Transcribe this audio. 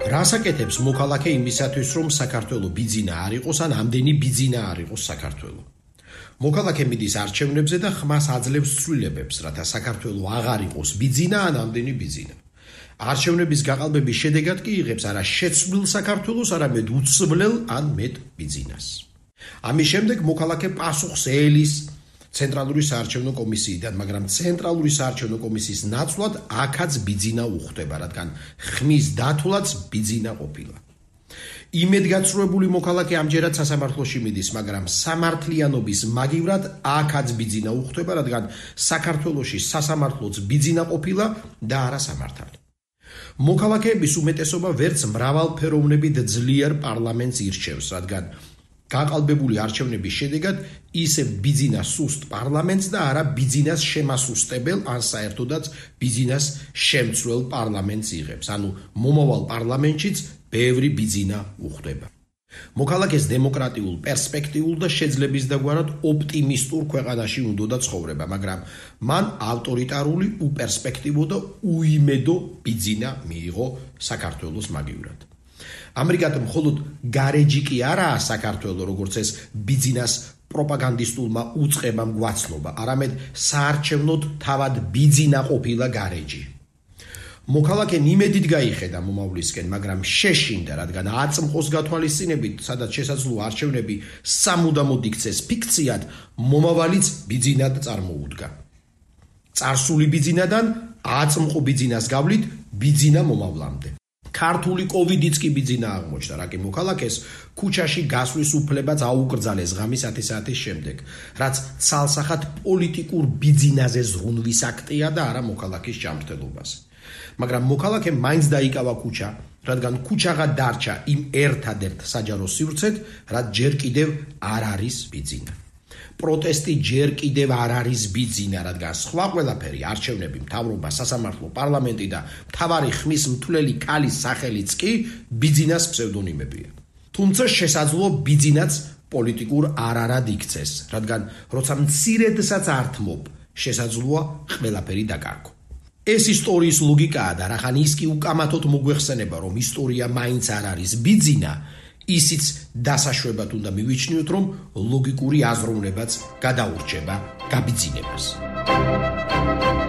რასაკეთებს მოქალაქე იმისათვის, რომ საქართველო ბიძინა არ იყოს, ან ამდენი ბიძინა არ იყოს საქართველო. მოქალაქე მიდის არჩევნებზე და ხმას აძლევს ცვლილებებს, რათა საქართველო აღარ იყოს ბიძინა ან ამდენი ბიძინა. არჩევნების გაყალბების შედეგად კი იღებს არა შეცვლილ საქართველოს, არამედ უცვლელ ან მეტ ბიძინას. ამის შემდეგ მოქალაქე პასუხს ელის ცენტრალური საარჩევნო კომისიიდან, მაგრამ ცენტრალური საარჩევნო კომისიის ნაცვლად აქაც ბიძინა უხდება, რადგან ხმის დათვლაც ბიძინა ყოფილა. იმედგაცრუებული მოქალაქე ამჯერად სასამართლოში მიდის, მაგრამ სამართლიანობის მაგივრად აქაც ბიძინა უხდება, რადგან საქართველოში სასამართლოც ბიძინა ყოფილა და არა სამართალი. მოქალაქეების უმეტესობა ვერც მრავალფეროვნებით ძლიერ პარლამენტს ირჩევს, რადგან გაყალბებული არჩევნების შედეგად ისევ ბიძინას სუსტ პარლამენტს და არა ბიძინას შემასუსტებელ ან საერთოდაც ბიძინას შემცვლელ პარლამენტს იღებს, ანუ მომავალ პარლამენტშიც ბევრი ბიძინა უხდება. მოქალაქეს დემოკრატიულ, პერსპექტიულ და შეძლებისდაგვარად ოპტიმისტურ ქვეყანაში უნდოდა ცხოვრება, მაგრამ მან ავტორიტარული, უპერსპექტივო და უიმედო ბიძინა მიიღო საქართველოს მაგივრად. ამრიგად მხოლოდ გარეჯი კი არაა საქართველო, როგორც ეს ბიძინას პროპაგანდისტულმა უწყებამ გვაცნობა, არამედ საარჩევნოდ თავად ბიძინა ყოფილა გარეჯი. მოქალაქე იმედით გაიხედა მომავლისკენ, მაგრამ შეშინდა, რადგან აწმყოს გათვალისწინებით, სადაც შესაძლოა არჩევნები სამუდამოდ იქცეს ფიქციად, მომავალიც ბიძინად წარმოუდგა. წარსული ბიძინადან აწმყო ბიძინას გავლით ბიძინა მომავლამდე. ქართული კოვიდიც კი ბიძინა აღმოჩნდა, რა კი მოქალაქეს ქუჩაში გასვლის უფლებაც აუკრძალეს ღამის 10 საათის შემდეგ, რაც ცალსახად პოლიტიკურ ბიძინაზე ზრუნვის აქტია და არა მოქალაქის ჯანმრთელობაზე. მაგრამ მოქალაქემ მაინც დაიკავა ქუჩა, რადგან ქუჩაღა დარჩა იმ ერთადერთ საჯარო სივრცედ, რაც ჯერ კიდევ არ არის ბიძინა. პროტესტი ჯერ კიდევ არ არის ბიძინა, რადგან სხვა ყველაფერი, არჩევნები, მთავრობა, სასამართლო, პარლამენტი და მთავარი ხმის მთვლელი ქალის სახელიც კი ბიძინას ფსევდონიმებია. თუმცა შესაძლოა ბიძინაც პოლიტიკურ არარად იქცეს, რადგან როცა მცირედსაც ართმობ, შესაძლოა ყველაფერი დაკარგო. ეს ისტორიის ლოგიკაა და რახან ის კი უკამათოდ მოგვეხსენება, რომ ისტორია მაინც არ არის ბიძინა, ისიც დასაშვებად უნდა მივიჩნიოთ, რომ ლოგიკური აზროვნებაც გადაურჩება გაბიძინებას.